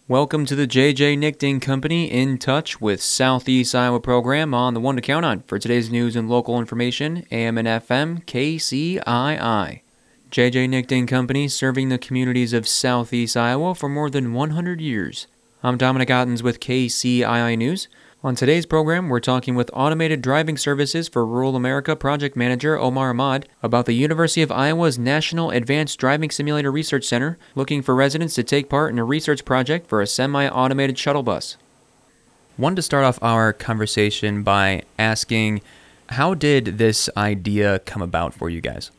Welcome to the J.J. Nickding Company In Touch with Southeast Iowa program on the one to count on for today's news and local information, AM and FM, KCII. J.J. Nickding Company serving the communities of Southeast Iowa for more than 100 years. I'm Dominic Ottens with KCII News. On today's program, we're talking with Automated Driving Services for Rural America Project Manager Omar Ahmad about the University of Iowa's National Advanced Driving Simulator Research Center looking for residents to take part in a research project for a semi-automated shuttle bus. Wanted to start off our conversation by asking, how did this idea come about for you guys?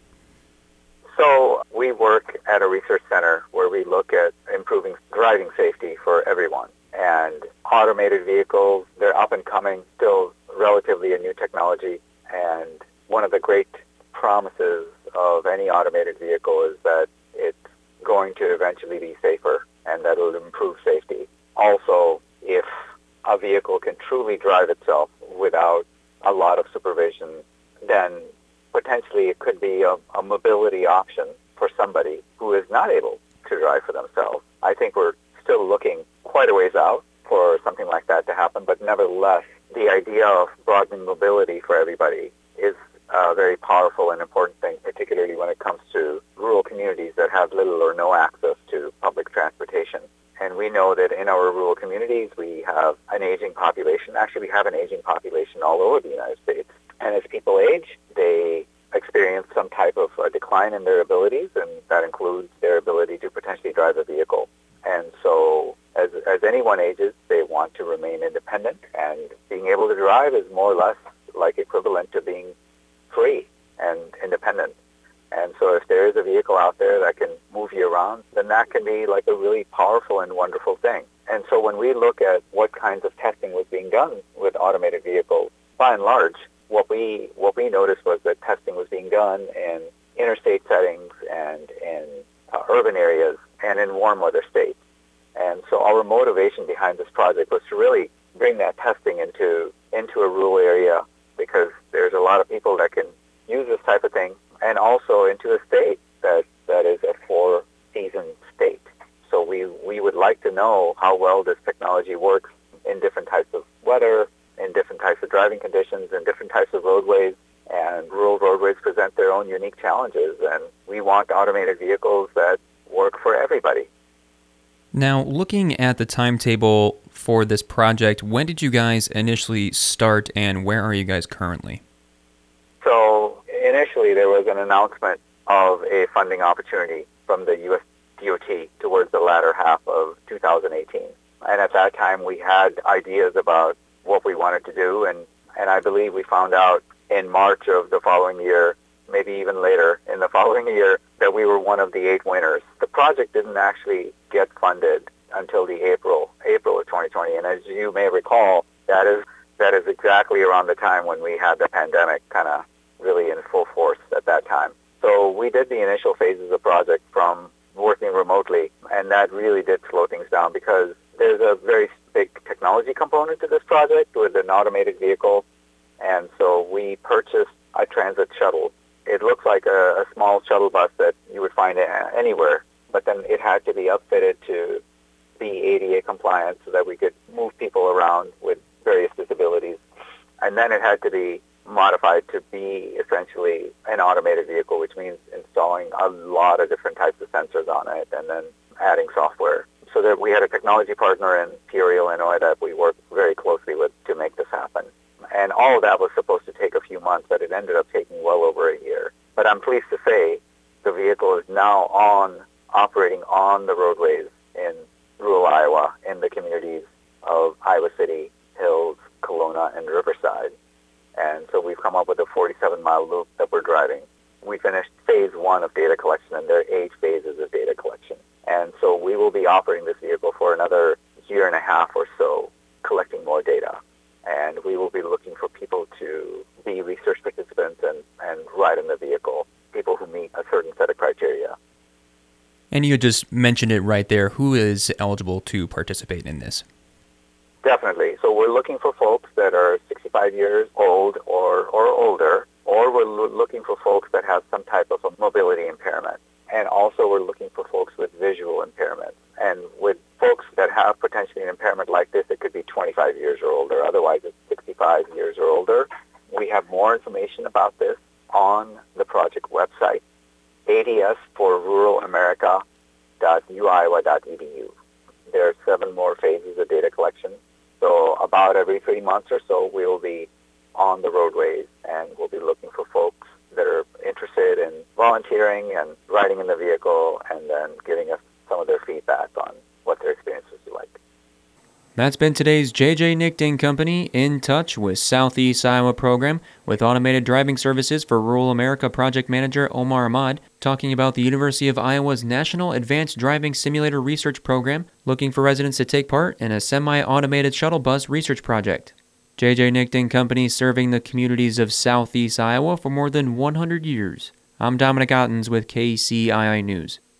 So we work at a research center where we look at improving driving safety for everyone. And automated vehicles, they're up and coming, still relatively a new technology. And one of the great promises of any automated vehicle is that it's going to eventually be safer and that it'll improve safety. Also, if a vehicle can truly drive itself without a lot of supervision, then potentially it could be a mobility option for somebody who is not able to drive for themselves. I think we're still looking quite a ways out for something like that to happen, but nevertheless, the idea of broadening mobility for everybody is a very powerful and important thing, particularly when it comes to rural communities that have little or no access to public transportation. And we know that in our rural communities, we have an aging population. Actually, we have an aging population all over the United States. And as people age, they experience some type of decline in their abilities, and that includes their ability to potentially drive a vehicle. And so as anyone ages, they want to remain independent, and being able to drive is more or less like equivalent to being free and independent. And so if there is a vehicle out there that can move you around, then that can be like a really powerful and wonderful thing. And so when we look at what kinds of testing was being done with automated vehicles, by and large, what we noticed was that testing was being done in interstate settings and in urban areas and in warm weather states. And so our motivation behind this project was to really bring that testing into a rural area, because there's a lot of people that can use this type of thing, and also into a state that is a four-season state. So we would like to know how well this technology works in different types of weather, in different types of driving conditions, and different types of roadways. And rural roadways present their own unique challenges, and we want automated vehicles that work for everybody. Now, looking at the timetable for this project, when did you guys initially start and where are you guys currently? So initially there was an announcement of a funding opportunity from the U.S. DOT towards the latter half of 2018. And at that time we had ideas about what we wanted to do, and I believe we found out in March of the following year, maybe even later in the following year, that we were one of the 8 winners. The project didn't actually get funded until the April of 2020, and as you may recall, that is exactly around the time when we had the pandemic kind of really in full force at that time. So we did the initial phases of the project from working remotely, and that really did slow things down because there's a very big technology component to this project with an automated vehicle. And so we purchased a transit shuttle. It looks like a small shuttle bus that you would find anywhere, but then it had to be upfitted to be ADA compliant so that we could move people around with various disabilities. And then it had to be modified to be essentially an automated vehicle, which means installing a lot of different types of sensors on it and then adding software. So that we had a technology partner in Peoria, Illinois that we worked very closely with to make this happen. And all of that was supposed to take a few months, but it ended up taking well over a year. But I'm pleased to say the vehicle is now operating on the roadways in rural Iowa in the communities of Iowa City, Hills, Kelowna, and Riverside. And so we've come up with a 47-mile loop that we're driving. We finished phase 1 of data collection, and there are 8 phases of data collection. And so we will be operating this vehicle for another year and a half or so, collecting more data. And we will be looking for people to be research participants and ride in the vehicle, people who meet a certain set of criteria. And you just mentioned it right there. Who is eligible to participate in this? Definitely. So we're looking for folks that are 65 years old or older, or we're looking for folks that have some type of a mobility impairment. And also we're looking for folks with visual impairments. And with folks that have potentially an impairment like this, it could be 25 years or older. Otherwise, it's 65 years or older. We have more information about this on the project website, ads4ruralamerica.uiowa.edu. There are 7 more phases of data collection. So about every 3 months or so, we will be on the roadways, and we'll be looking for folks that are interested in volunteering and riding in the vehicle, and then giving us some of their feedback on what their experiences are like. That's been today's J.J. Nickding Company in Touch with Southeast Iowa program with Automated Driving Services for Rural America Project Manager Omar Ahmad, talking about the University of Iowa's National Advanced Driving Simulator Research Program, looking for residents to take part in a semi-automated shuttle bus research project. J.J. Nickding Company serving the communities of Southeast Iowa for more than 100 years. I'm Dominic Ottens with KCII News.